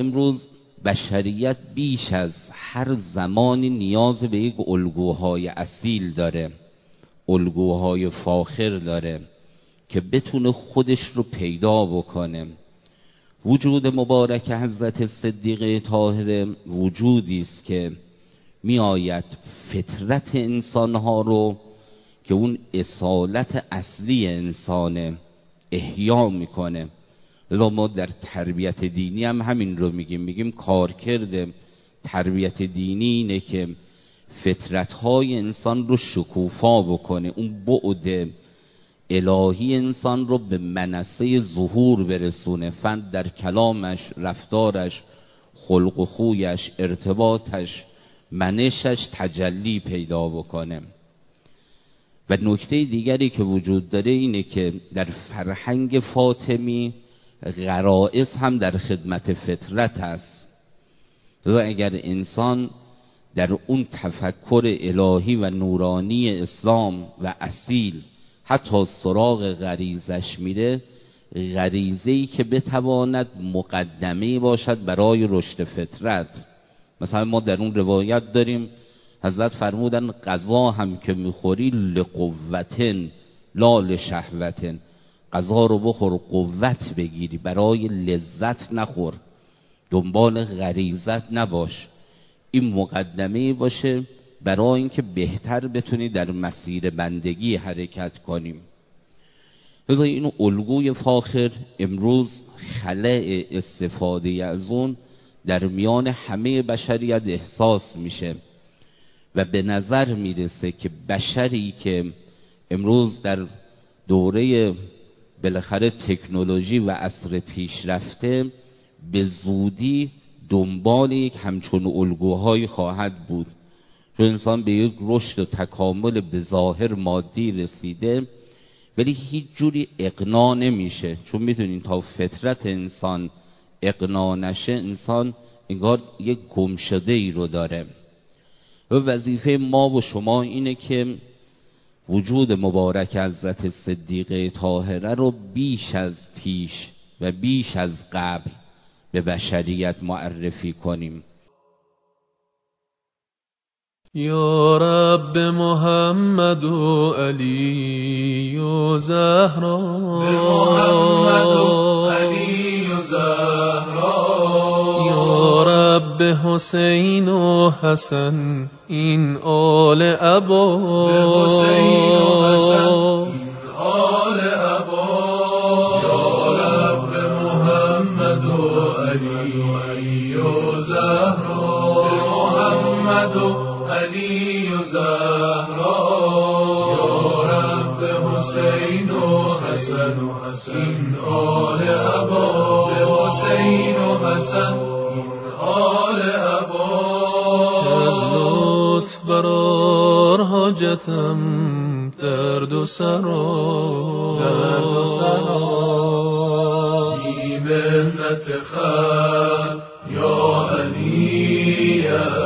امروز بشریت بیش از هر زمانی نیاز به یک الگوهای اصیل داره، الگوهای فاخر داره که بتونه خودش رو پیدا بکنه. وجود مبارک حضرت صدیقه طاهره وجودی است که می آید فطرت انسانها رو که اون اصالت اصلی انسانه احیا میکنه. لذا ما در تربیت دینی هم همین رو میگیم کارکرد تربیت دینی اینه که فطرتهای انسان رو شکوفا بکنه، اون بعد الهی انسان رو به منصه ظهور برسونه، فن در کلامش، رفتارش، خلق و خویش، ارتباطش، منشش تجلی پیدا بکنه. و نکته دیگری که وجود داره اینه که در فرهنگ فاطمی غرائز هم در خدمت فطرت است. و اگر انسان در اون تفکر الهی و نورانی اسلام و اصیل حتی سراغ غریزش میره، غریزه‌ای که بتواند مقدمه باشد برای رشد فطرت. مثلا ما در اون روایت داریم حضرت فرمودن غذا هم که میخوری لقوتن لا لشهوتن، غذا رو بخور قوت بگیری، برای لذت نخور، دنبال غریزت نباش. این مقدمه باشه برای اینکه بهتر بتونی در مسیر بندگی حرکت کنیم. لذا این الگوی فاخر امروز خلأ استفاده از اون در میان همه بشریت احساس میشه و به نظر میرسه که بشری که امروز در دوره بالاخره تکنولوژی و عصر پیشرفته به زودی دنبال یک همچون الگوهایی خواهد بود، چون انسان به یک رشد و تکامل به ظاهر مادی رسیده ولی هیچ جوری اقناع نمیشه. چون میدونین تا فطرت انسان اقناع نشه، انسان انگار یک گمشده ای رو داره. و وظیفه ما و شما اینه که وجود مبارک حضرت صدیقه طاهره رو بیش از پیش و بیش از قبل به بشریت معرفی کنیم. یا رب محمد و علی و زهرا، به محمد و علی و زهرا، یا رب حسین و حسن این آل ابا، به حسین و حسن این آل ابا، یا رب محمد و علی و زهرا، به محمد و علی و زهرا، یا رب حسین و حسن این آل ابا، به حسین و حسن این آل ابا. از لطف برار حاجتم درد و سرا، بی منت خلق یا علی